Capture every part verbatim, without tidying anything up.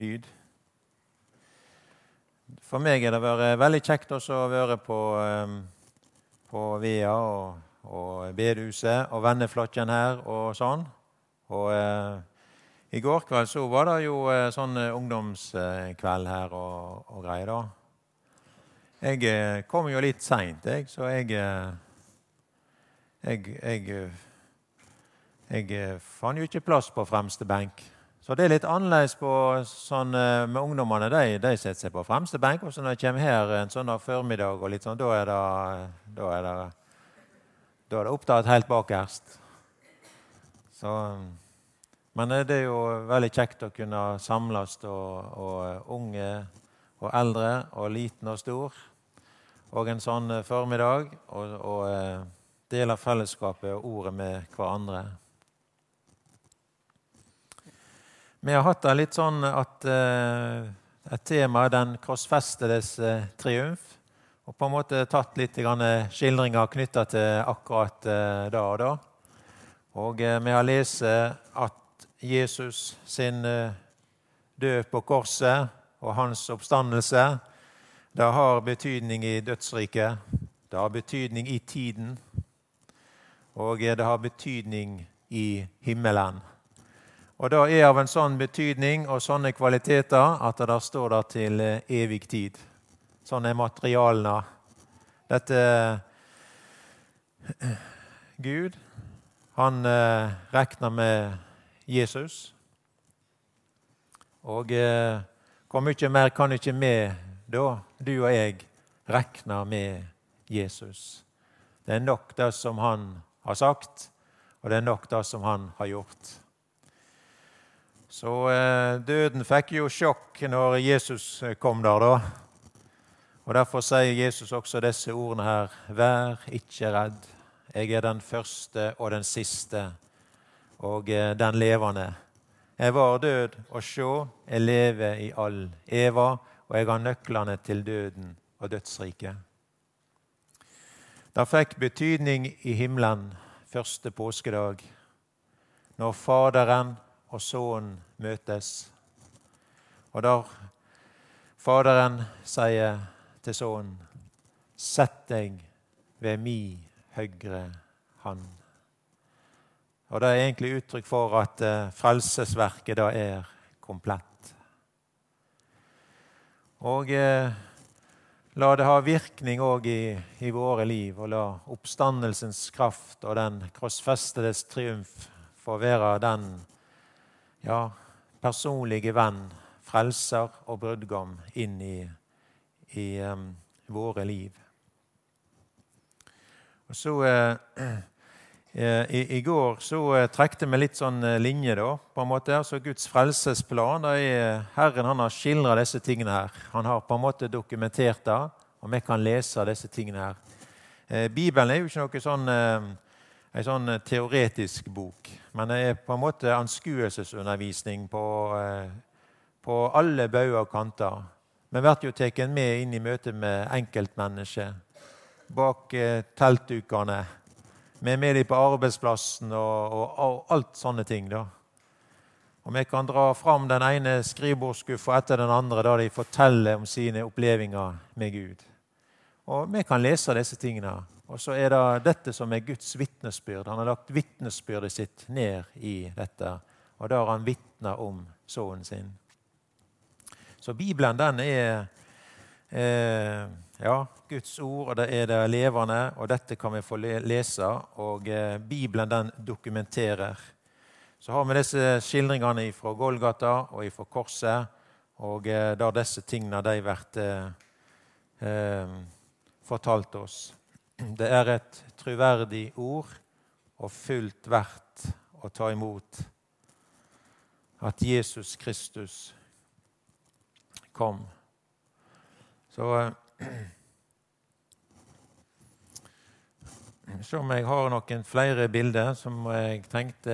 lyd. For meg er det vært veldig kjekt også å være på, på Vea og, og bedehuset og venneflokken her og sånn. Og eh, i går kveld så var det jo eh, sånn ungdomskveld her og, og greier da. Jeg eh, kom jo litt sent, jeg, så jeg, eh, jeg, jeg, jeg, jeg fann jo ikke plass på fremste benk. Så det er litt annerledes på sånn, med ungdommene, de, de setter seg på fremste benk, og så når de kommer her en sånn formiddag og litt sånn, da er det, da er det, da er det opptatt helt bakerst. Så, men det er jo veldig kjekt å kunne samles, og, og unge og eldre, og liten og stor, og en sånn formiddag, og, og dele fellesskapet og ordet med hverandre. Vi har hatt det litt sånn at uh, et tema er den korsfestedes uh, triumf, og på en måte tatt litt grann skildringer knyttet til akkurat uh, da og da. Og uh, vi har lest at Jesus sin uh, død på korset og hans oppstandelse, det har betydning i dødsriket, det har betydning i tiden, og uh, det har betydning i himmelen. Og da er av en sånn betydning og sånne kvaliteter at det der står der til evig tid. Sånn er materialene. Dette Gud, han eh, regner med Jesus. Og eh, hvor mye mer kan ikke vi da, du og jeg, regne med Jesus. Det er nok det som han har sagt, og det er nok det som han har gjort. Så eh, døden fikk jo sjokk når Jesus kom der da. Og derfor sier Jesus også disse ordene her. Vær ikke redd. Jeg er den første og den siste, og eh, den levende. Jeg var død, og sjå, jeg lever i all eva, og jeg har nøklene til døden og dødsriket. Det fikk betydning i himmelen første påskedag, når Faderen og Sønnen møtes. Og der Faderen sier til Sønnen, sett deg ved min høyre hånd. Og det er egentlig uttrykk for at uh, frelsesverket da er komplett. Og uh, la det ha virkning også i, i våre liv, og la oppstandelsens kraft og den korsfestedes triumf få være den ja, personlige venn, frelser og brudgom inn i, i um, våre liv. Og så eh, eh, i, i går så eh, trekte vi litt sånn eh, linje da, på en måte. Så Guds frelsesplan, da er Herren han har skildret disse tingene her. Han har på en måte dokumentert det, og vi kan lese disse tingene her. Eh, Bibelen er jo ikke noe sånn eh, en sånn teoretisk bok, men det er på en måte anskuelsesundervisning på, på alle bauger og kanter. Vi blir jo tatt med inn i møte med enkeltmennesker, bak teltdukene, vi er med dem på arbeidsplassen og, og, og alt sånne ting da. Og vi kan dra fram den ene skrivebordskuffa etter den andre da de forteller om sine opplevelser med Gud. Og vi kan lese disse tingene. Og så er det dette som er Guds vittnesbyrd. Han har lagt vittnesbyrdet sitt ned i dette. Og da har han vittnet om sønnen sin. Så Bibelen, den er eh, ja, Guds ord, og det er det levende, og dette kan vi få lese. Og eh, Bibelen, den dokumenterer. Så har vi disse skildringene fra Golgata og fra korset, og eh, da disse tingene de har vært eh, eh, fortalt oss. Det er et troverdig ord og fullt verdt å ta imot at Jesus Kristus kom. Så så om jeg har noen flere bilder som jeg tenkte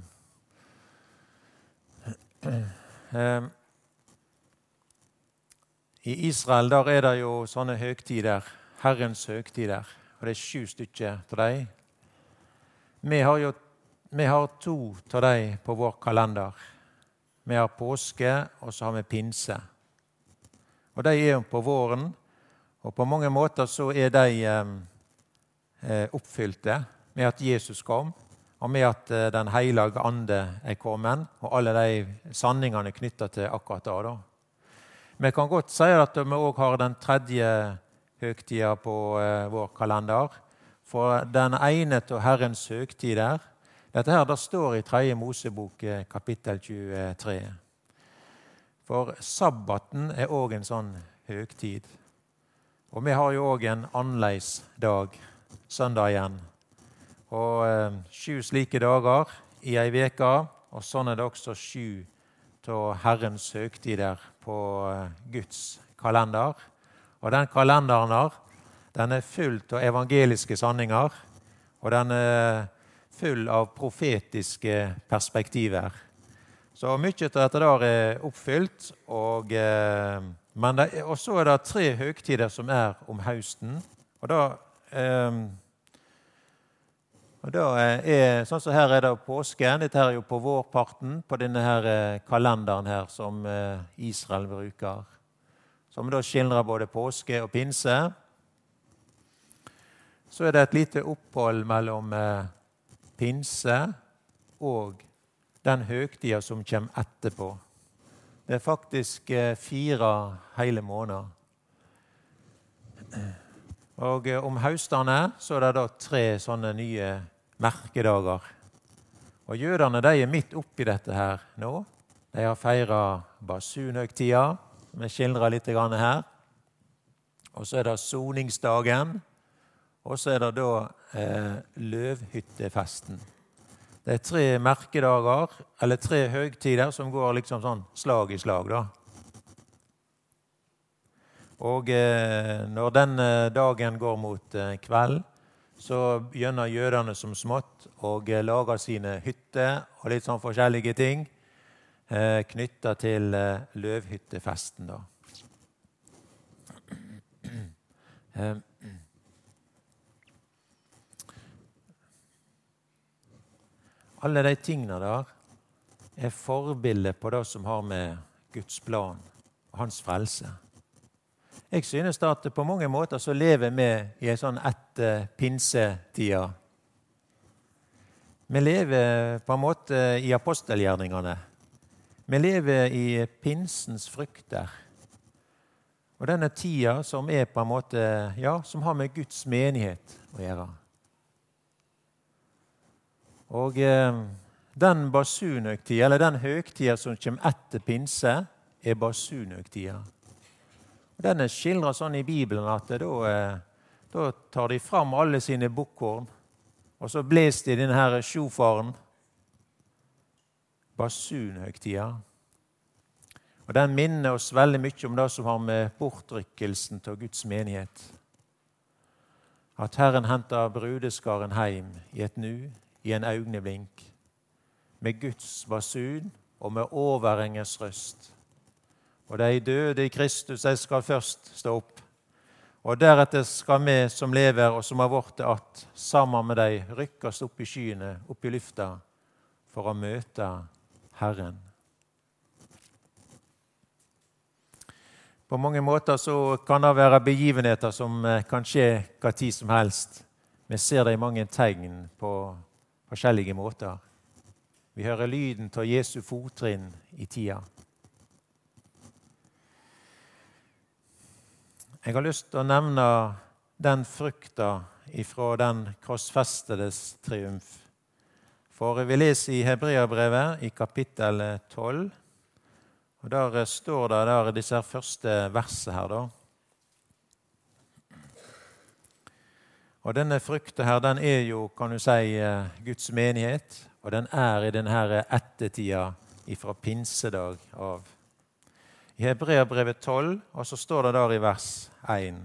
I Israel der er det jo sånne høgtider, Herrens høgtider. Og det er sju stykker til deg. Vi har jo vi har to til deg på vår kalender. vi har påske, og så har vi pinse. Og de er jo på våren, og på mange måter så er de eh, oppfylte med at Jesus kom, og med at eh, den hellige ande er kommet, og alle de sanningene knyttet til akkurat da. da. Vi kan godt si at vi også har den tredje høgtida på eh, vår kalender, for den ene til Herrens høgtider. Dette her det står i tredje Mosebok eh, kapittel tjuetre. For sabbaten er også en sånn høgtid. Og vi har jo også en annerledes dag, søndagen. Og eh, sju slike dager i ei veke, og sånn er det også sju til Herrens høgtider på eh, Guds kalender. Og den kalenderen her, den er full av evangeliske sanninger, og den er full av profetiske perspektiver. Så mye av dette der er oppfylt, og, eh, men det, og så er det tre høgtider som er om høsten. Og da, eh, og da er, sånn som her er det påsken, dette her er jo på vårparten, på denne her eh, kalenderen her som eh, Israel bruker. Som da skildrer både påske og pinse. Så er det et lite opphold mellom eh, pinse og den høgtida som kommer etterpå. Det er faktisk eh, fire hele måneder. Og eh, om høstene så er det da tre sånne nye merkedager. Og jødene de er midt oppi dette her nå. De har feiret basunhøgtida, vi skildrer litt her. Og så er det soningsdagen, og så er det da eh, løvhyttefesten. Det er tre merkedager, eller tre høgtider som går liksom sånn slag i slag da. Og eh, når denne dagen går mot eh, kveld, så begynner jødene som smått og eh, lager sine hytter og litt sånn forskjellige ting eh, knyttet til eh, løvhyttefesten da. Eh, Alle de tingene der er forbilder på det som har med Guds plan og hans frelse. Jeg synes at på mange måter så lever vi i en sånn etter pinsetida. Vi lever på en måte i apostelgjerningene. Vi lever i pinsens frukter. Og denne tida som er på en måte, ja, som har med Guds menighet å gjøre. Og eh, den basunhøgtida, eller den høgtida som kommer etter pinse, er basunhøgtida. Den er skildret sånn i Bibelen at da, eh, da tar de fram alle sine bukkhorn, og så bles de denne her sjofaren. Basunhøgtida. Og den minner oss veldig mye om det som har med bortrykkelsen til Guds menighet. At Herren henter brudeskaren hjem i et nu, i en øyeblink, med Guds basun og med overengers røst. Og de døde i Kristus, de skal først stå opp. Og deretter skal vi som lever og som har vært det at, sammen med de rykkes opp i skyene, opp i lufta, for å møte Herren. På mange måter så kan det være begivenheter som kan skje hva tid som helst. Vi ser det i mange tegn på forskjellige måter. Vi hører lyden til Jesu fottrinn i tida. Jeg har lyst til å nevne den frukta ifra den krossfestedes triumf. For vi leser i Hebreabrevet i kapittel tolv, og der står det der disse første versene her da. Og denne frukta her, den er jo, kan du si, Guds menighet, og den er i denne ettertida ifra pinsedag av. I Hebreabrevet tolv, og så står det der i vers én.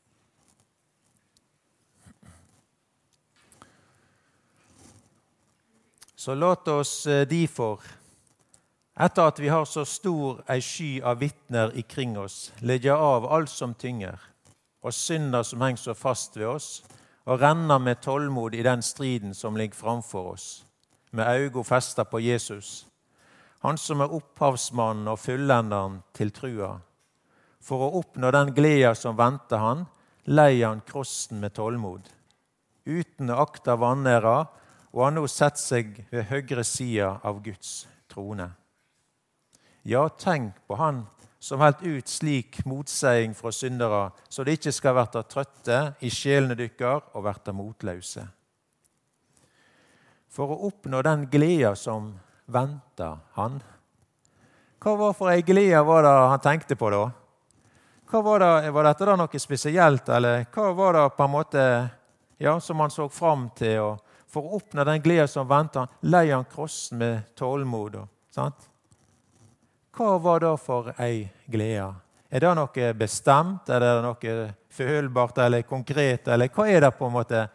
Så låt oss derfor, etter at vi har så stor ei sky av vitner ikring oss, legge av alt som tynger, og synder som henger så fast ved oss, og renner med tålmod i den striden som ligger framfor oss, med øynene festet på Jesus. han som er opphavsmannen og fullenderen til trua. For å oppnå den gleda som venter han, lei han krossen med tålmod. Uten å akta vanæra, og han nå sett seg ved høyre sida av Guds trone. Ja, tenk på han som helt ut slik motseiing fra syndere, så det ikke skal verta trøtte i sjelene dykkar og verta motløse. For å oppnå den gleda som venter han. Hva var for ei glede var det han tenkte på da? Hva var, det, var dette da noe spesielt, eller hva var det på en måte ja, som han så fram til? Og for å oppnå den gleda som venter han, lei han krossen med tålmod. Sant? Hva var det for ei glede? Er det noe bestemt, er det noe følbart eller konkret, eller hva er det på en måte?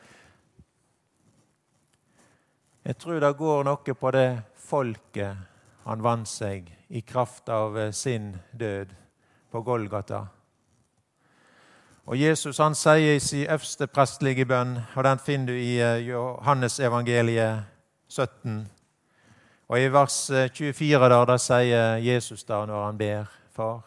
Jeg tror det går noe på det folket han vant seg i kraft av sin død på Golgata. Og Jesus han sier i sin øverste prestelige bønn, og den finner du i Johannes evangeliet sytten. Og i vers tjuefire der, der sier Jesus da når han ber, Far,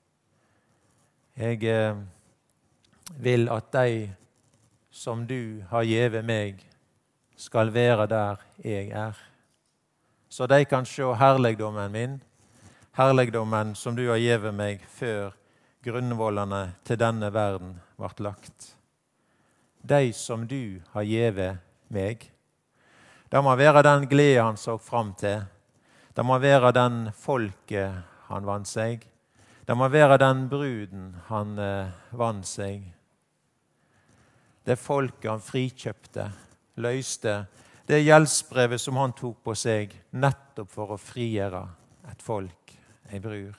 jeg vil at de som du har givet meg, skal være der jeg er. Så de kan se herligdommen min, herligdommen som du har givet meg før grunnvollene til denne verden vart lagt. De som du har givet meg. Det må være den glede han så fram til. Det må være den folket han vant seg. Det må være den bruden han eh, vant seg. Det folket han frikjøpte, løste. Det gjeldsbrevet som han tok på seg, nettopp for å frigjøre et folk, en brud.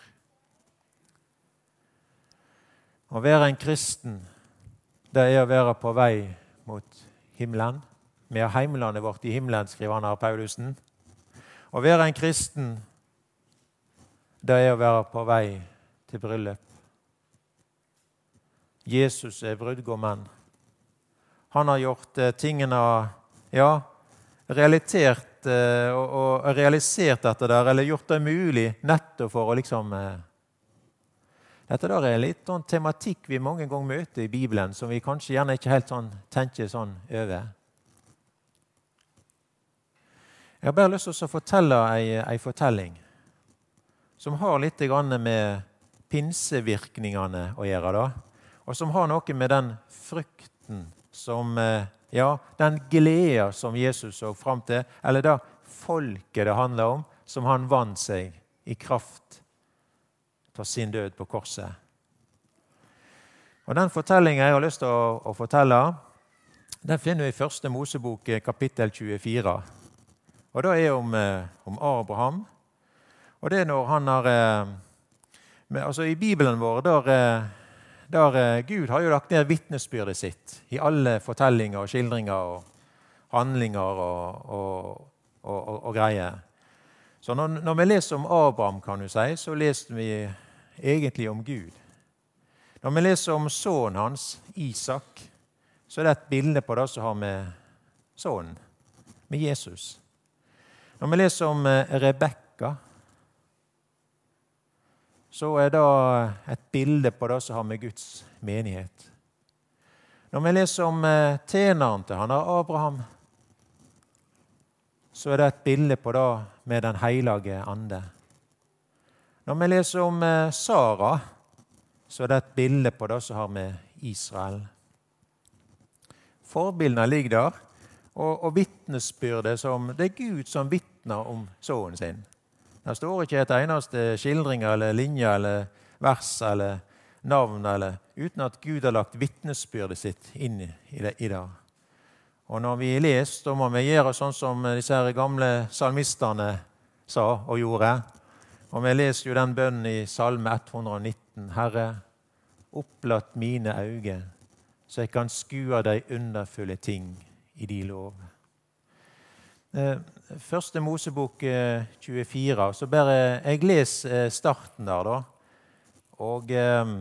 Å være en kristen, det er å være på vei mot himmelen. Vi har heimlandet vårt i himmelen, skriver han av Paulusen. Å være en kristen, det er å være på vei til bryllup. Jesus er brudgommen. Han har gjort eh, tingene, ja, realitert eh, og, og realisert dette der, eller gjort det mulig nettopp for å liksom... Eh, Dette der er litt sånn tematikk vi mange ganger møter i Bibelen, som vi kanskje gjerne ikke helt sånn, tenker sånn over. Jeg har bare lyst til å fortelle en, en fortelling som har litt med pinsevirkningene å gjøre, da, og som har noe med den frykten som, ja, den glede som Jesus så fram til, eller da folket det handler om, som han vant seg i kraft ta sin død på korset. Og den fortellingen jeg har lyst til å, å fortelle, den finner vi i første Mosebok kapittel tjuefire. Og det er om, om Abraham. Og det er når han har... Med, altså i Bibelen vår, der, der Gud har jo lagt ned vitnesbyrdet sitt i alle fortellinger og skildringer og handlinger og, og, og, og, og greier. Så når, når vi leser om Abraham, kan du si, så leser vi egentlig om Gud. Når vi leser om sønnen hans, Isak, så er det et bilde på det som har med sønnen, med Jesus. Når vi leser om Rebekka, så er det et bilde på det som har med Guds menighet. Når vi leser om tjeneren til han, Abraham, så er det et bilde på det med den hellige ande. Når vi leser om Sara, så er det et bilde på det som har med Israel. Forbildene ligger der, og, og vittnesbyrdet som det er Gud som vittner om sønnen sin. Det står ikke et eneste skildring eller linje eller vers eller navn, eller, uten at Gud har lagt vittnesbyrdet sitt inn i det. I det. Og når vi leser, da må vi gjøre sånn som disse her gamle salmistene sa og gjorde. Og vi leser jo den bønnen i salme ett hundre og nitten. Herre, opplatt mine øyne, så jeg kan skue de underfulle ting i de lov. Første Mosebok tjuefire, så bare jeg leser starten der da. Og eh,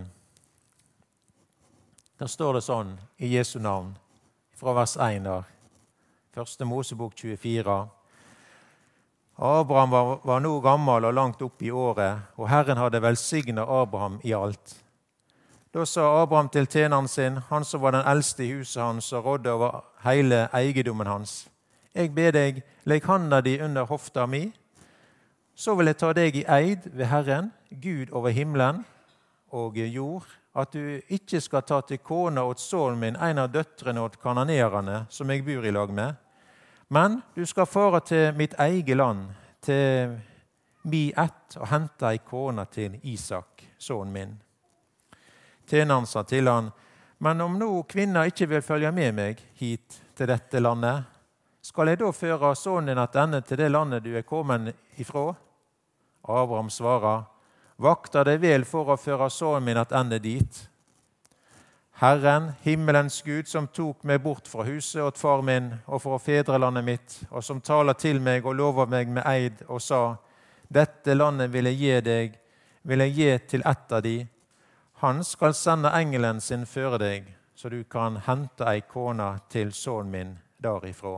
der står det sånn i Jesu navn. Fra vers én der. Første Mosebok tjuefire. Abraham var, var nå gammel og langt opp i året, og Herren hadde velsignet Abraham i alt. Da sa Abraham til tjeneren sin, han som var den eldste i huset hans og rådde over hele eiendommen hans: Jeg ber deg, legg handa di under hofta mi, så vil jeg ta deg i eid ved Herren, Gud over himmelen og jord, at du ikke skal ta til kone åt sønnen min en av døtrene åt kananeerne, som jeg bor i lag med, men du skal fare til mitt eget land, til mi ett, og hente ei kone til Isak, sønnen min. Tjeneren sa til han: Men om nå kvinner ikke vil følge med meg hit til dette landet, skal jeg da føre sønnen din attende til det landet du er kommet ifra? Abraham svarer: Vakta deg vel for å føre sønnen min attende dit. Herren, himmelens Gud, som tok meg bort fra huset åt far min og fra fedrelandet mitt, og som taler til meg og lover meg med eid og sa: Dette landet vil jeg gi deg, vil jeg gi til ett av de. Han skal sende engelen sin føre deg, så du kan hente ei kone til sønnen min derifra.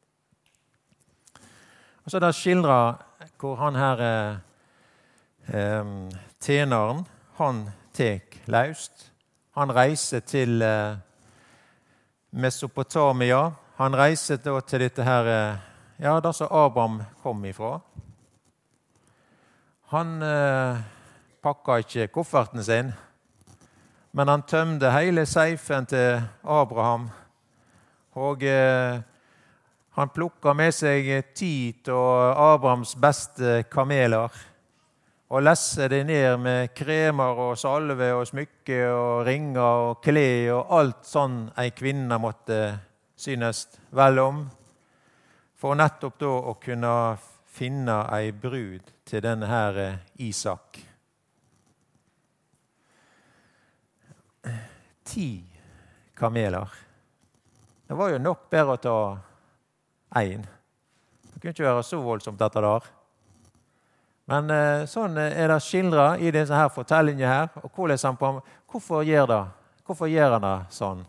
Og så er det skildret hvor han her eh, tjeneren, han tek laust. Han reiser til eh, Mesopotamia. Han reiser da til dette her, eh, ja, der som Abraham kom ifra. Han eh, pakket ikke kofferten sin, men han tømte hele seifen til Abraham, og eh, han plukket med seg ti av Abrahams beste kameler, og lesse det ned med kremer og salve og smykke og ringer og kle og alt sånn ei kvinne måtte synes vel om, for nettopp da å kunne finne ei brud til denne her Isak. Ti kameler. Det var jo nok bedre å ta en. Det kunne ikke være så voldsomt dette der. Men eh, sånn er det skildret i disse her fortellingene her, og hvordan han på, hvorfor gjør det? Hvorfor gjør han det sånn?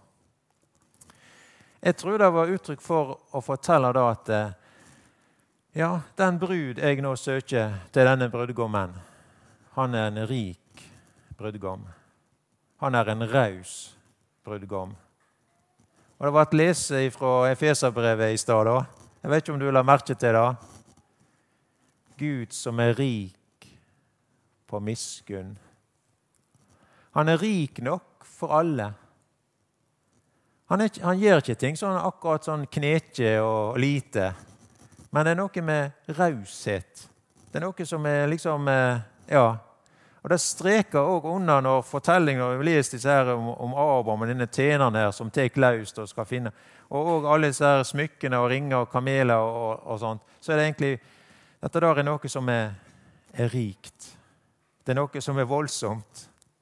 Jeg tror det var uttrykk for å fortelle da at eh, ja, den brud jeg nå søker til denne brudgommen, han er en rik brudgom. Han er en raus brudgom. Og det var et lese fra Efeserbrevet i stad da. Jeg vet ikke om du vil ha merke til det. Gud som er rik på miskunn. Han er rik nok for alle. Han, er, han gjør ikke ting sånn akkurat sånn knetje og lite. Men det er noe med raushet. Det er noe som er liksom, ja. Og det streker også under når fortellingen, når vi leser disse her om, om Abraham og denne tjeneren her som tek laust og skal finne, og også alle disse her smykkene og ringer og kameler og, og, og sånt, så er det egentlig, dette der er noe som er, er rikt. Det er noe som er voldsomt.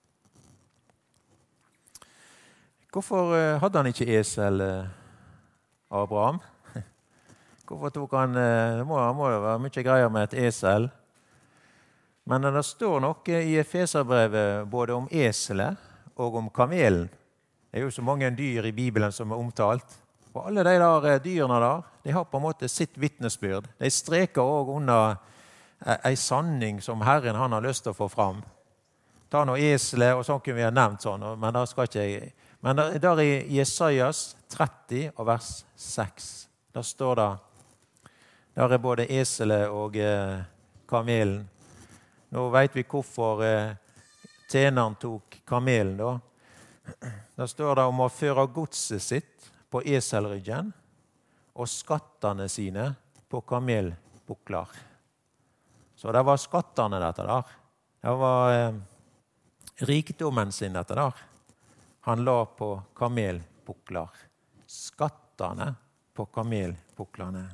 Hvorfor uh, hadde han ikke esel, uh, Abraham? Hvorfor tok han, uh, det må, må jo være mye greier med et esel. Men det står noe i Efeserbrevet både om eselet og om kamelen. Det er jo så mange dyr i Bibelen som er omtalt. Og alle de der dyrene der, de har på en måte sitt vittnesbyrd. De streker også under en sanning som Herren han har lyst til å få fram. Ta noe eselet, og sånn kunne vi ha nevnt sånn, men der skal ikke jeg. Men der, der i Jesajas tretti og vers seks, der står det, der er både eselet og eh, kamelen. Nå vet vi hvorfor eh, tjeneren tok kamelen da. Der står det om å føre godset sitt på eselryggen og skattene sine på kamelbukler. Så det var skattene dette der. Det var eh, rikdommen sin dette der. Han la på kamelbukler. Skattene på kamelbuklerne.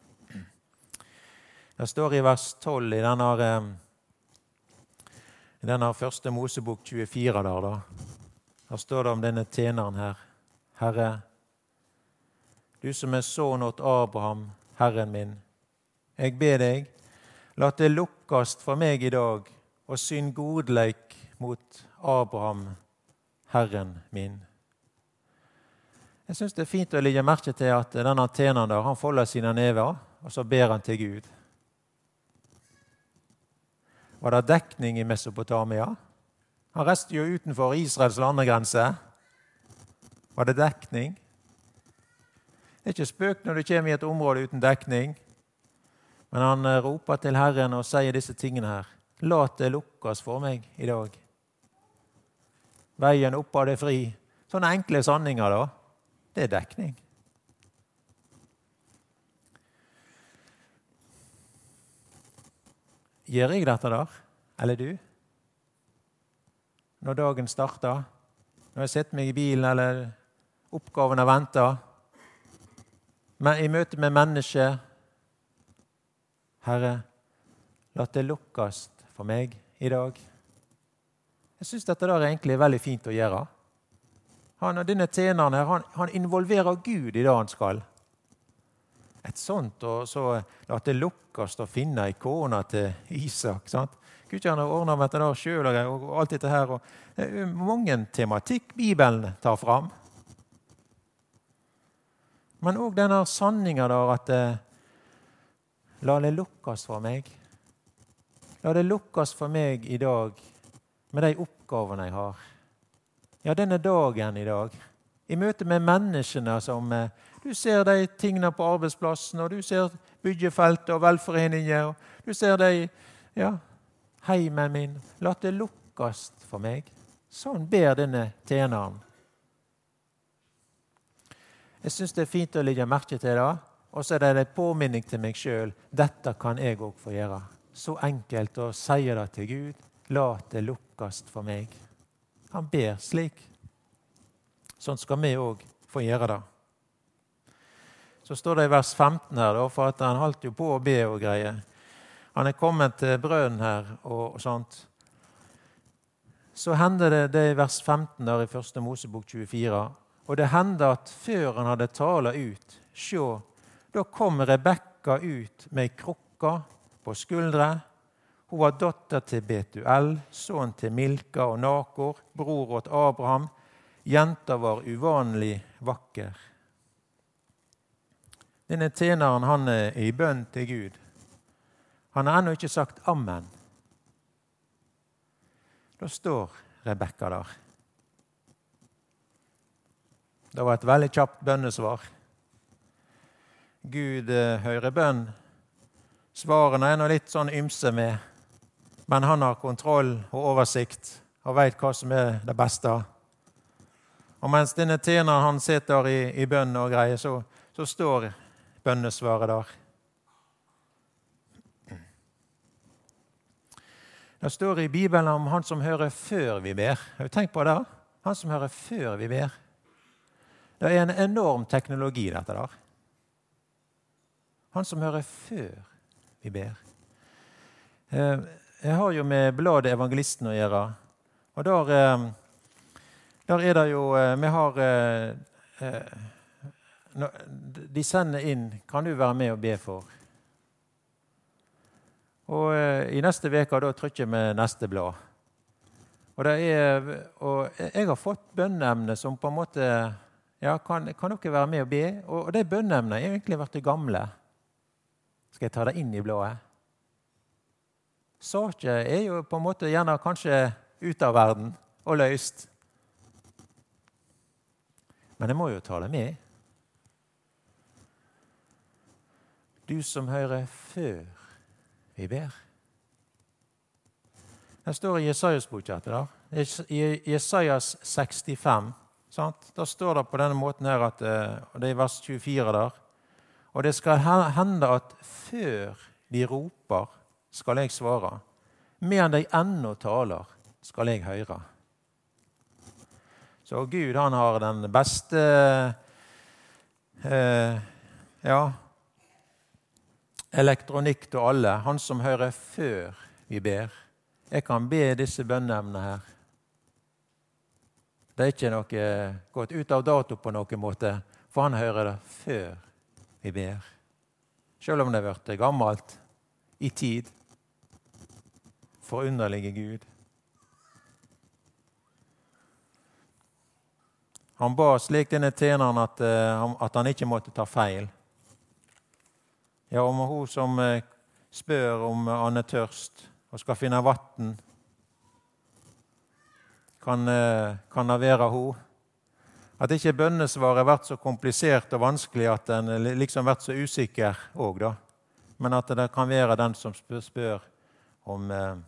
Det står i vers tolv i denne eh, I denne første Mosebok tjuefire der, da. Der står det om denne tjeneren her. Herre, du som er sønn åt Abraham, Herren min, jeg ber deg, la det lukkast for meg i dag, og syn godleik mot Abraham, Herren min. Jeg synes det er fint å legge merke til at denne tjeneren der, han folder sine never, og så ber han til Gud. Var det dekning i Mesopotamia? Han reiste jo utenfor Israels landegrense. Var det dekning? Det er ikke spøk når du kommer i et område uten dekning. Men han roper til Herren og sier disse tingene her. La det lukkes for meg i dag. Veien opp av det fri. Sånne enkle sanninger da. Det er dekning. Gjør jeg dette der? Eller du? Når dagen starter? Når jeg setter meg i bilen eller oppgavene venter? Men i møte med mennesker, Herre, la det lukkes for meg i dag. Jeg synes dette der er egentlig veldig fint å gjøre. Han og denne tjeneren her, han, han involverer Gud i det han skal. Et sånt, og så la det lukkes å finne i kona til Isak, sant? Gud ikke han har ordnet med det der selv og, og alt dette her. Og, det er mange tematikk Bibelen tar fram. Men også denne sanningen der at eh, la det lukkes for meg. La det lukkes for meg i dag med de oppgavene jeg har. Ja, denne dagen i dag. I møte med menneskene som eh, du ser de tingene på arbeidsplassen, og du ser byggefeltet og velforeninger, og du ser de, ja, heimen min. La det lukkes for meg. Sånn ber denne tjeneren. Jeg synes det er fint å legge merke til det, og så er det en påminning til meg selv. Dette kan jeg også få gjøre. Så enkelt å si det til Gud. La det lukkes for meg. Han ber slik. Sånn skal vi også få gjøre det. Så står det i vers femten her, da, for at han holdt jo på å be og greie. Han er kommet til brønnen her og, og sånt. Så hender det det i vers femten der i første Mosebok tjuefire. Og det hender at før han hadde talet ut, se, da kom Rebekka ut med krukka på skuldre. Hun var datter til Betuel, sønn til Milka og Nakor, bror åt Abraham. Jenta var uvanlig vakker. Denne tjeneren, han er i bønn til Gud. Han har ennå ikke sagt amen. Da står Rebekka der. Det var et veldig kjapt bønnesvar. Gud eh, hører bønn. Svarene er nå litt sånn ymse med, men han har kontroll og oversikt og vet hva som er det beste. Og mens denne tjeneren han sitter i, i bønn og greier, så, så står bønnesvaret der. Det står i Bibelen om han som hører før vi ber. Har du tenkt på det? Han som hører før vi ber. Det er en enorm teknologi, dette der. Han som hører før vi ber. Jeg har jo med bladet Evangelisten å gjøre. Og der, der er det jo, vi har, de sender inn, kan du være med og be for? Og i neste veka da trykker vi neste blad. Og, det er, og jeg har fått bønneemne som på en måte, ja, kan, kan dere være med og be? Og, og de bønneemnene er egentlig vært gamle. Skal jeg ta det inn i bladet? Saker er jo på en måte gjerne kanskje ut av verden og løst. Men jeg må jo ta det med. Du som hører før vi ber. Det står i Jesajas bok etter det. I Jesajas sekstifem, sant? Da står det på denne måten her, at, og det er i vers tjuefire der, og det skal hende at før de roper, skal jeg svare. Medan de ennå taler, skal jeg høre. Så Gud, han har den beste, eh, ja, elektronikk til alle. Han som hører før vi ber. Jeg kan be disse bønneemnene her. Det er ikke noe gått ut av dato på noen måte, for han hører det før vi ber. Selv om det har vært gammelt, i tid. Forunderlige Gud. Han ba slik denne tjeneren at, at han ikke måtte ta feil. Ja, om hun som spør om han er tørst, og skal finne vatten, kan, kan det være hun. At ikke bønnesvaret har vært så komplisert og vanskelig at den liksom har vært så usikker også, da. Men at det kan være den som spør, spør om, eh,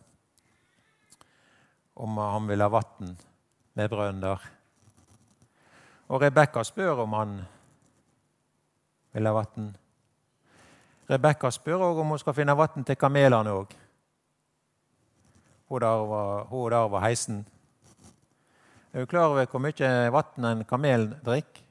om han vil ha vatten med brønn der. Og Rebekka spør om han vil ha vatten. Rebekka spør også om hun skal finne vatten til kamelene også. Hun der var, hun der var heisen. Er du klar over hvor mye vatten en kamel drikker?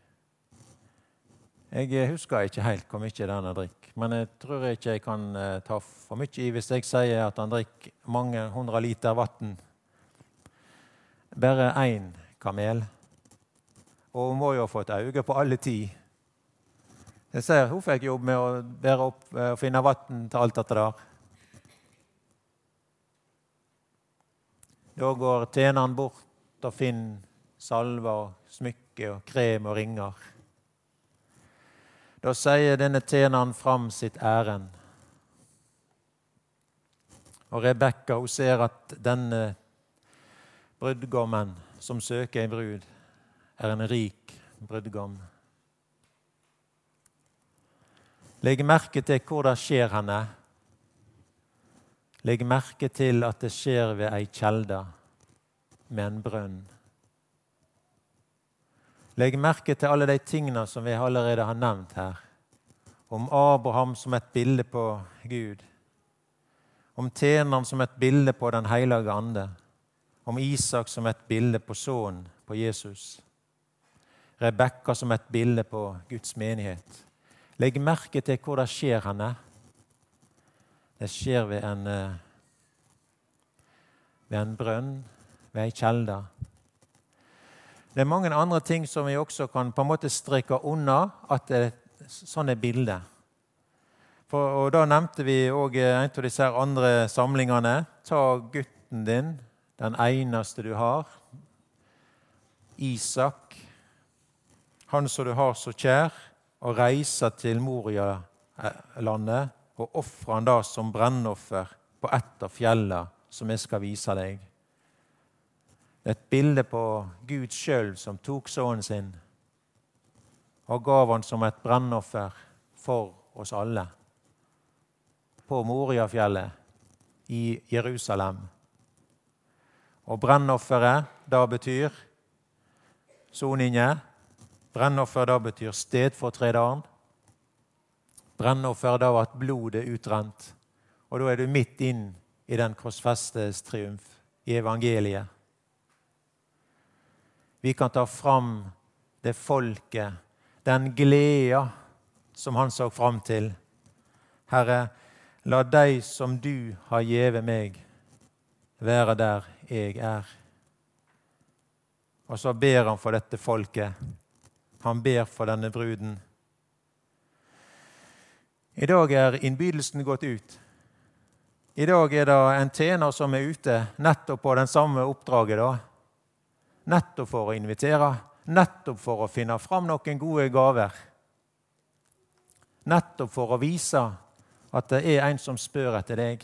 Jeg husker ikke helt hvor mye den drikker, men jeg tror ikke jeg kan ta for mye i hvis jeg sier at han drikker mange hundre liter vatten. Bare én kamel. Og hun må jo ha fått øye på alle ti. Jeg ser hun fikk jobb med å bære opp og finne vatten til alt dette der. Da går tjeneren bort og finner salver, smykke og krem og ringer. Da sier denne tjeneren fram sitt æren. Og Rebekka, hun ser at denne brudgommen som søker en brud, er en rik brudgom. Legg merke til hvor det skjer henne. Legg merke til at det skjer ved ei kjelde med en brønn. Legg merke til alle de tingene som vi allerede har nevnt her. Om Abraham som et bilde på Gud. Om tjeneren som et bilde på den hellige ande. Om Isak som et bilde på sønnen på Jesus. Rebekka som et bilde på Guds menighet. Legg merke til hvor det skjer henne. Det skjer ved en, ved en brønn, ved en kjelde. Det er mange andre ting som vi også kan på en måte strekke unna at det er sånne bilder. For, og da nevnte vi også en av disse andre samlingene. Ta gutten din, den eneste du har, Isak, han som du har så kjær, og reise til Moria-landet og offre han da som brennoffer på ett av fjellene som jeg skal vise deg. Det er et bilde på Gud selv som tok sønnen sin og gav han som et brennoffer for oss alle på Moria-fjellet i Jerusalem. Og brennofferet da betyr soninge. Brennoffer da betyr stedfortrederen. Brennoffer da var at blodet utrent. Og da er du midt inn i den korsfestes triumf i evangeliet. Vi kan ta fram det folket, den gleda som han så fram til. Herre, la deg som du har gjeve meg være der jeg er. Og så ber han for dette folket. Han ber for denne bruden. I dag er innbydelsen gått ut. I dag er det en tjener som er ute nettopp på den samme oppdraget da. Nettopp for å invitere, nettopp for å finne fram noen gode gaver. Nettopp for å vise at det er en som spør etter deg.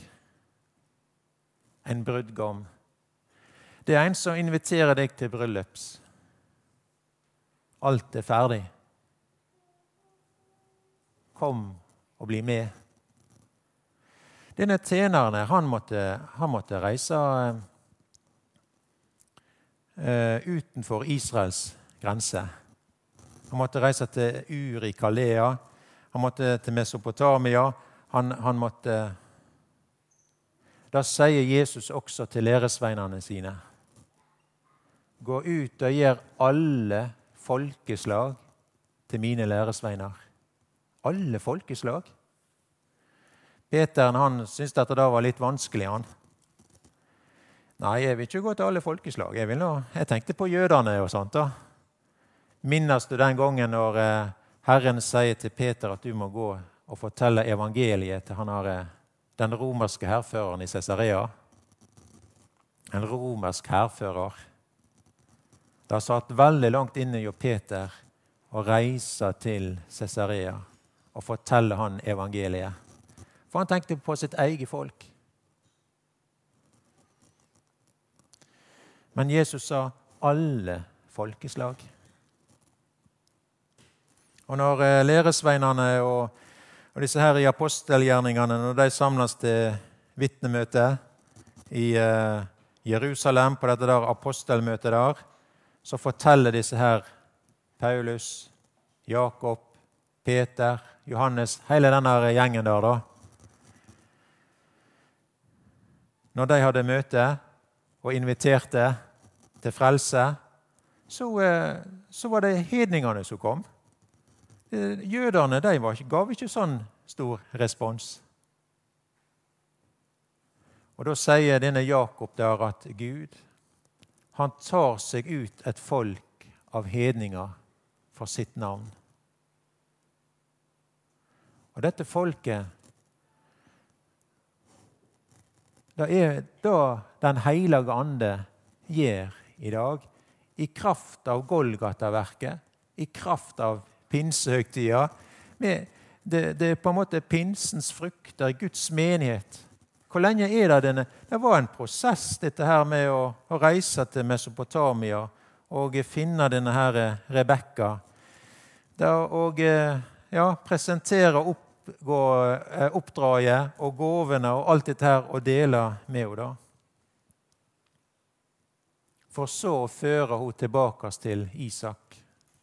En brudgom. Det er en som inviterer deg til bryllups. Alt er ferdig. Kom og bli med. Denne tjeneren, han måtte, han måtte reise uh, utenfor Israels grense. Han måtte reise til Ur i Kalea. Han måtte til Mesopotamia. Han, han måtte... Da sier Jesus også til læresveinene sine. Gå ut og gjør alle folkeslag til mine læresveiner. Alle folkeslag. Peter han syntes at det da var litt vanskelig. Han. Nei, jeg vil ikke gå til alle folkeslag. Jeg, vil nå, jeg tenkte på jødene og sånt. da. Minnes du den gangen når eh, Herren sier til Peter at du må gå og fortelle evangeliet til han har, eh, den romerske herføreren i Caesarea? En romersk herfører. Det satt veldig langt inne i Peter å reise til Caesarea og fortelle han evangeliet. For han tenkte på sitt eget folk. Men Jesus sa alle folkeslag. Og når eh, læresveinene og, og disse her i apostelgjerningene, når de samles til vittnemøte i eh, Jerusalem, på dette der apostelmøtet der, så forteller disse her Paulus, Jakob, Peter, Johannes, hele denne gjengen der da. Når de hadde møte og inviterte til frelse, så, eh, så var det hedningene som kom. Jøderne, de var, gav ikke sånn stor respons. Og da sier denne Jakob der at Gud, han tar seg ut et folk av hedninger for sitt navn. Og dette folket, det er da den hellige ande gjør i dag, i kraft av Golgata-verket, i kraft av pinsehøgtida. Det, det er på en måte pinsens frukter, Guds menighet. Hvor lenge er det denne? Det var en prosess dette her med å, å reise til Mesopotamia og finne denne her Rebekka. Og ja, presentere opp, gå, oppdraget og gåvene og alt dette her og dele med henne da. For så å føre hun tilbake til Isak.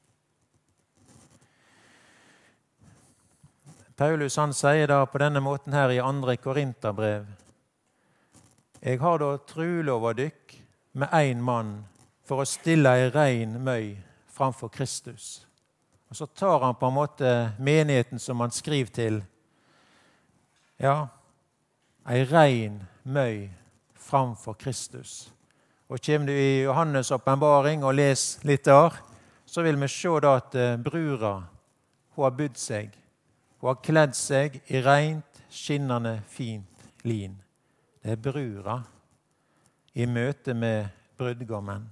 Paulus han sier da på denne måten her i andre Korinterbrev: Jeg har da trulova dykk med en mann for å stille ei rein møy framfor Kristus. Og så tar han på en måte menigheten som han skriver til. Ja, ei rein møy framfor Kristus. Og kommer du i Johannes åpenbaring og les litt der, så vil vi se da at brura, hun har bydd seg. Hun har kledd seg i rent, skinnende, fint lin. Det er brura i møte med brudgommen.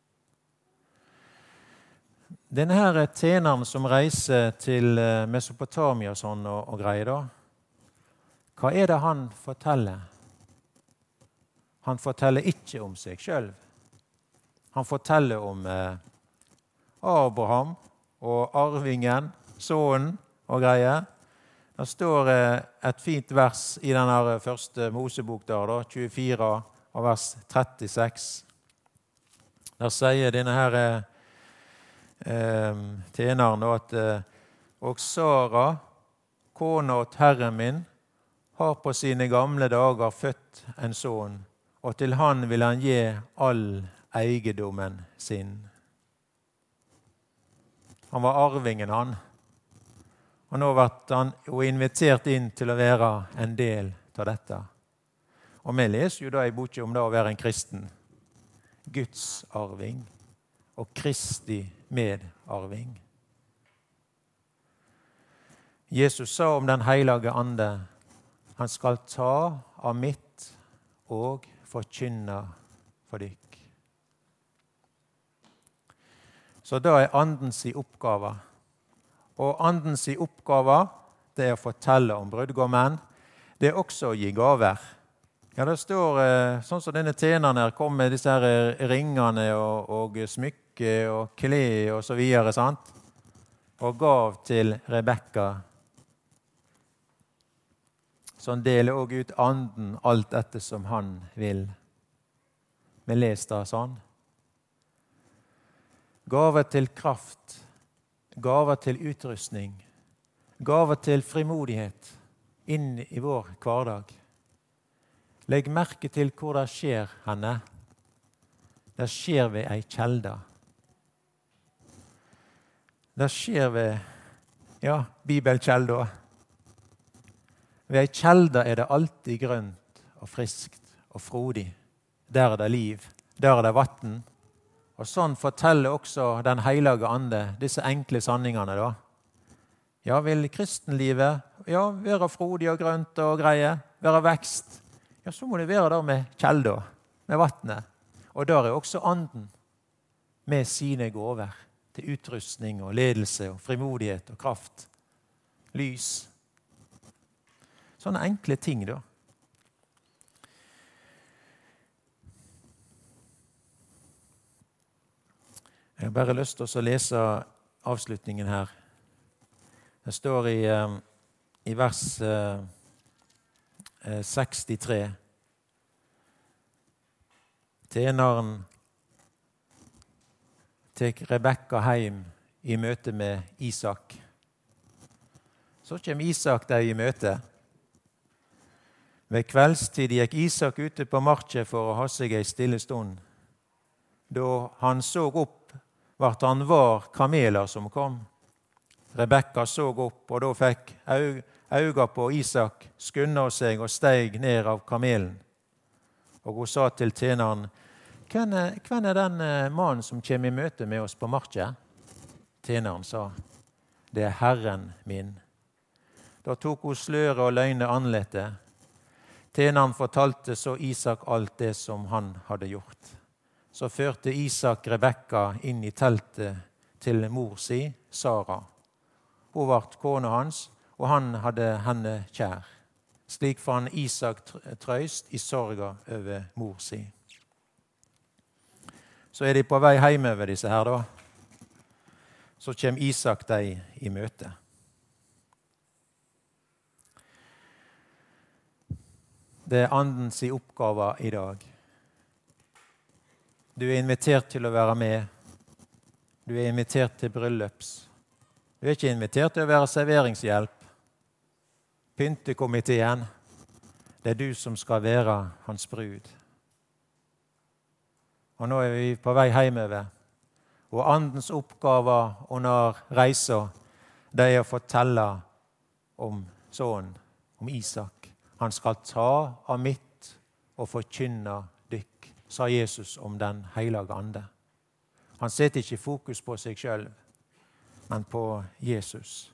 Denne her tjeneren som reiser til Mesopotamia sånn og, og greier da, hva er det han forteller? Han forteller ikke om seg selv. Han forteller om eh, Abraham og arvingen, sønnen og greier. Det står eh, et fint vers i denne første Mosebok der, da, tjuefire og vers trettiseks. Der sier denne her eh, tjeneren da, at eh, og Sara, kona åt Herren min, har på sine gamle dager født en sønn, og til han vil han gi all eiendommen sin. Han var arvingen han, og nå ble han invitert inn til å være en del av dette. Og vi leser jo da i boka om det å være en kristen, Guds arving og Kristi medarving. Jesus sa om den hellige ande: Han skal ta av mitt og forkynne for dykk. Så da er andens oppgave. Og andens oppgave, det er å fortelle om brudgommen. Det er også å gi gaver. Ja, det står, sånn som denne tjeneren her, kom med disse her ringene og, og smykke og kle og så videre, sant? Og gav til Rebekka. Så han deler også ut anden alt etter som han vil. Vi leser det sånn. Gaver til kraft, gaver til utrustning, gaver til frimodighet inn i vår hverdag. Legg merke til hvor det skjer henne. Det skjer ved ei kjelde. Det skjer ved, ja, bibelkjelda. Ved ei kjelde er det alltid grønt og friskt og frodig. Der er det liv, der er det vatten. Og sånn forteller også den hellige ande disse enkle sanningene da. Ja, vil kristenlivet ja, være frodig og grønt og greie, være vekst, ja, så må det være der med kjelda, med vattnet. Og der er også anden med sine gåver til utrustning og ledelse og frimodighet og kraft, lys. Sånne enkle ting da. Jeg har bare lyst til å lese avslutningen her. Det står i, i vers eh, sekstitre. Tjeneren tek Rebekka heim i møte med Isak. Så kommer Isak deg i møte. Ved kveldstid gikk Isak ute på markje for å ha seg ei stille stund. Da han så opp, vart han var kameler som kom. Rebekka så opp, og da fikk auga på Isak, skunda seg og steig ned av kamelen. Og hun sa til tjeneren, hvem er, hvem er den mannen som kommer i møte med oss på markje? Tjeneren sa, det er Herren min. Da tok hun sløret og løgne anlettet. Tjeneren fortalte så Isak alt det som han hadde gjort. Så førte Isak Rebekka inn i teltet til mor si, Sara. Hun var kone hans, og han hadde henne kjær. Slik fann Isak trøyst i sorga over mor si. Så er de på vei hjem over disse her da. Så kommer Isak deg i møte. Det er andens oppgave i dag. Du er invitert til å være med. Du er invitert til bryllups. Du er ikke invitert til å være serveringshjelp. Pyntekomiteen. Det er du som skal være hans brud. Og nå er vi på vei hjemover. Og andens oppgave under reisa, det er å fortelle om sønnen, om Isak. Han skal ta av mitt og forkynne dykk, sa Jesus om den hellige ande. Han setter ikke fokus på seg selv, men på Jesus.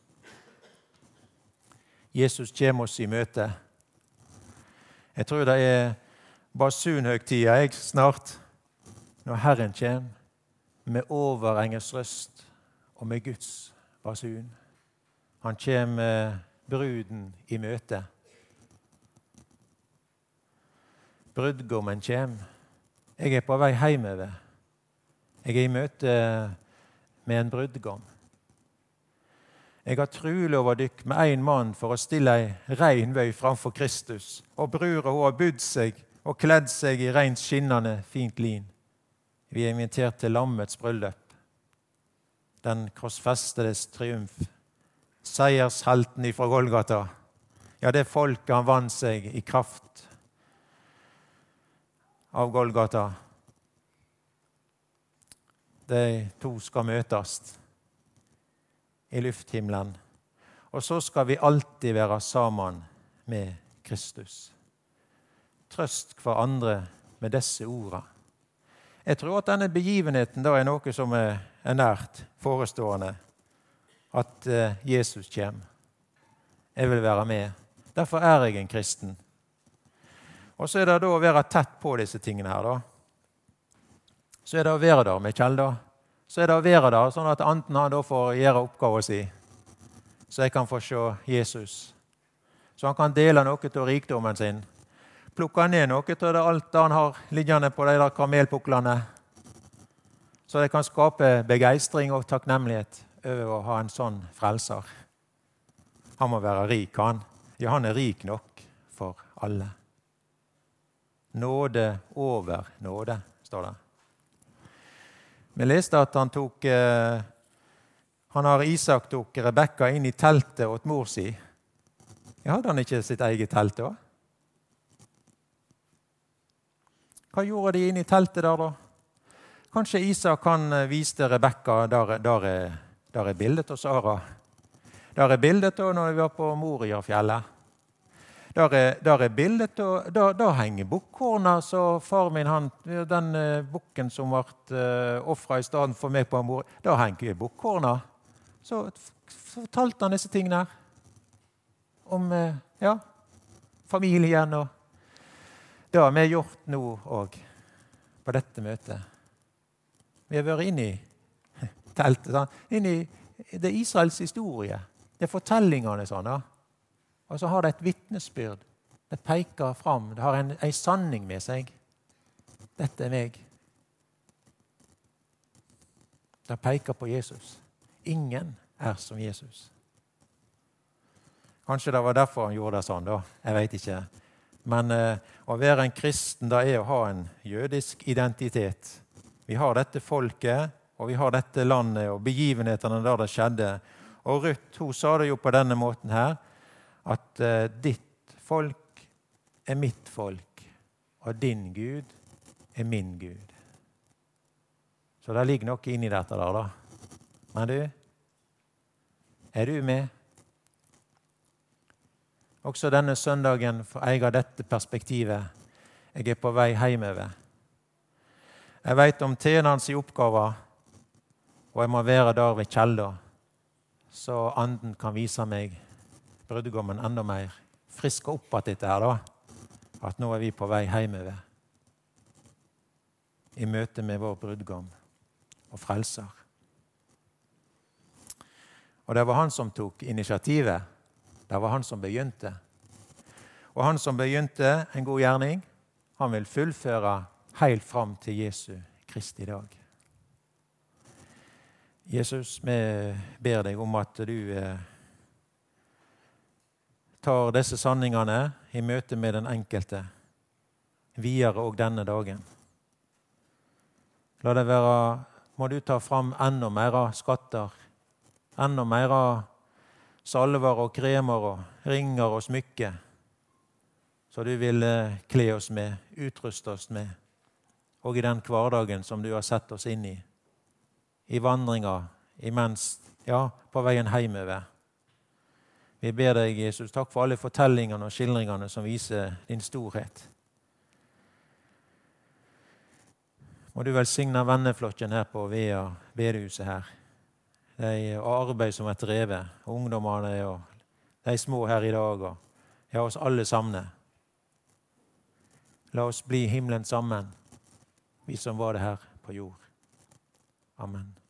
Jesus kommer oss i møte. Jeg tror det er basunhøgtida jeg snart, når Herren kommer med overengels røst og med Guds basun. Han kommer med bruden i møte. Brudgommen kommer. Jeg er på vei hjemover. Jeg er i møte med en brudgom. Jeg har trulova dykk med en mann for å stille ei rein vøy framfor Kristus. Og brura hun har budd seg og kledd seg i rent skinnende fint lin. Vi er invitert til lammets bryllup. Den korsfestedes triumf. Seiershelten ifra Golgata. Ja, det folket han vant seg i kraft av Golgata. De to skal møtes i lufthimmelen. Og så skal vi alltid være sammen med Kristus. Trøst hver andre med disse ordene. Jeg tror at denne begivenheten da er noe som er nært forestående. At Jesus kommer. Jeg vil være med. Derfor er jeg en kristen. Og så er det da å være tett på disse tingene her da. Så er det å være der med Kjell da. Så er det å være der sånn at anten han da får gjøre oppgaven sin. Så jeg kan få se Jesus. Så han kan dele noe til rikdommen sin. Plukke ned noe til det alt det han har liggende på de der kamelpuklene. Så det kan skape begeistring og takknemlighet over å ha en sånn frelser. Han må være rik, han. Ja, han er rik nok for alle. Nåde over nåde, står det. Vi leste at han tok, eh, han har Isak tok Rebekka inn i teltet åt mor si. Ja, hadde han ikke sitt eget telt da? Hva gjorde de inn i teltet der da? Kanskje Isak kan vise Rebekka, der, der, er, der er bildet av Sara. Der er bildet av når vi var på Moria-fjellet. Der er, der er bildet av, der, der henger bukkhorna, så far min, han, den uh, bukken som ble uh, offret i stedet for meg på Moria, der henger bukkhorna. Så fortalte han disse tingene her. Om, uh, ja, familien og det har vi gjort nå også, på dette møtet. Vi har vært inne i teltet, sånn. Inne i det Israels historie. Det er fortellingene sånn, da. Og så har det et vittnesbyrd. Det peker fram. Det har en, en sanning med seg. Dette er meg. Det peker på Jesus. Ingen er som Jesus. Kanskje det var derfor han gjorde det sånn, da. Jeg vet ikke. Men eh, å være en kristen, det er å ha en jødisk identitet. Vi har dette folket, og vi har dette landet og begivenhetene der det skjedde. Og Ruth, hun sa det jo på denne måten her, at eh, ditt folk er mitt folk, og din Gud er min Gud. Så det ligger noe inni dette der, da. Men du, er du med? Også denne søndagen får jeg dette perspektivet. Jeg er på vei hjemover. Jeg vet om tjenens oppgaver, og jeg må være der ved kjelda, så anden kan vise meg brudgommen enda mer. Friske opp at dette her, da. At nå er vi på vei hjemover. I møte med vår brudgom og frelser. Og det var han som tok initiativet. Det var han som begynte. Og han som begynte en god gjerning, han vil fullføre helt fram til Jesu Kristi dag. Jesus, vi ber deg om at du eh, tar disse sanningene i møte med den enkelte, videre og denne dagen. La det være, må du ta fram enda mer skatter, enda mer salver og kremer og ringer og smykker, så du vil kle oss med, utruste oss med, og i den hverdagen som du har sett oss inn i, i vandringer, imens, ja, på veien hjemover. Vi ber deg, Jesus, takk for alle fortellingene og skildringene som viser din storhet. Må du velsigne venneflokken her på Vea bedehuset her. De arbeid som er drevet, ungdommene og de små her i dag, og ja, oss alle sammen. La oss bli himmelen sammen, vi som var det her på jord. Amen.